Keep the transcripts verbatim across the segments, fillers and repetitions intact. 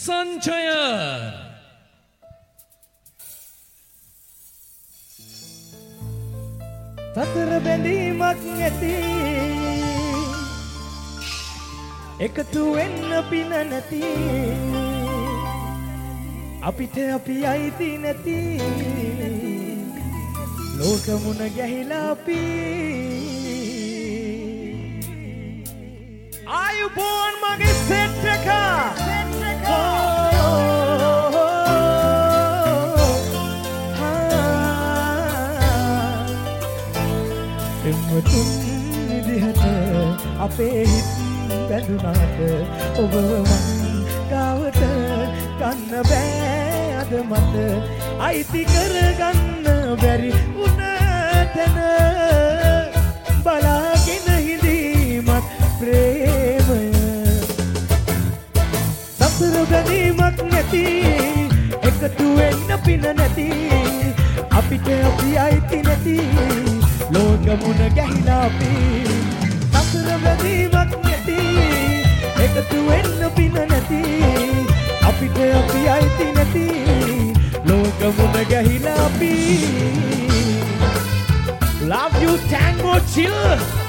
සංචය සතර බැඳීමක් ඇති එකතු වෙන්න පින නැති අපිට අපි අයිති නැති ලෝකමුණ ගැහිලා අපි ආයුබෝවන් මගේ සෙට් එක එම්මතුන් විදිහට අපේ හිත් බැඳුනාට ඔබ මං ගාවට ගන්න බෑ අද මට අයිති කරගන්න බැරි උන තැන බලාගෙන හිඳීමත් ප්‍රේමය සතර බැඳීමක් නැති එකතු වෙන්න පින නැති අපිට අපි අයිති නැති ලෝකමුණ ගැහිලා අපි සතර බැඳීමක් නැති එකතු වෙන්න පින නැති අපිට අපි අයිති නැති ලෝකමුණ ගැහිලා අපි Love you Tango Chill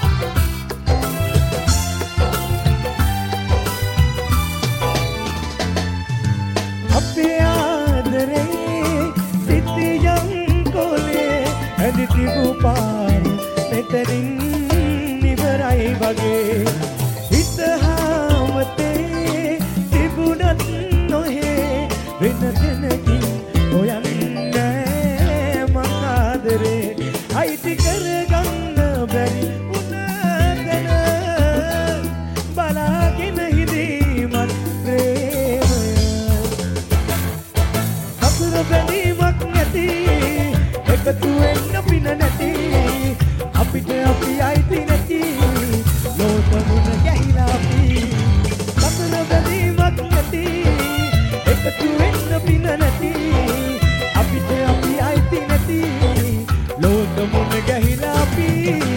අපේ ආදරේ සිටියම් කොලේ ඇඳි තිබු පාර මෙතනින් ඉවරයි වගේ හිත හාමතේ තිබුණත් නොහේ වෙන තැනකින් හොයන්නේ මං ආදරේ අයිති කරගන්න බැරි උන තැන බලාගෙන හිඳීමත් ප්‍රේමය සතර බැඳීමක් නැති එකතු වෙන්න පින නැති අපිට අපි අයිති නැති ලෝකමුණ ගැහිලා අපි සතර බැඳීමක් නැති එකතු වෙන්න පින නැති අපිට අපි අයිති නැති ලෝකමුණ ගැහිලා අපි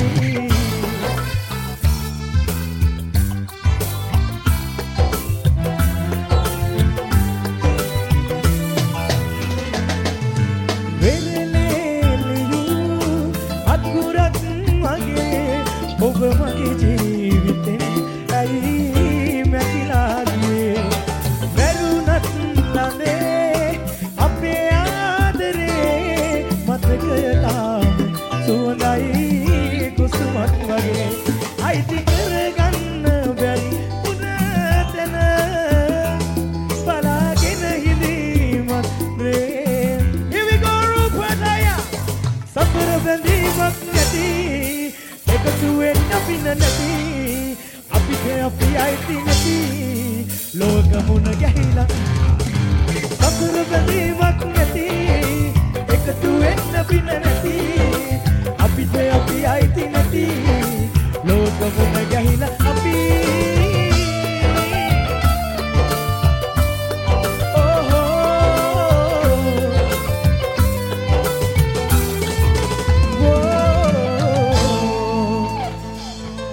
ඔබ මගේ ජීවිතෙන් ඇයි මැකිලා ගියේ වැරුණත් ළඟේ අපේ ආදරේ මතකය තාම සුවඳයි කුසුමක් වගේ අයිති කරගන්න බැරි උන තැන බලාගෙන හිඳීමත් ප්‍රේම Here we go රූපදය සතර බැඳීමක් නැති එකතු වෙන්න පින නැති අපිට අපි අයිති නැති ලෝකමුණ ගැහිලා සතර බැඳීමක් නැති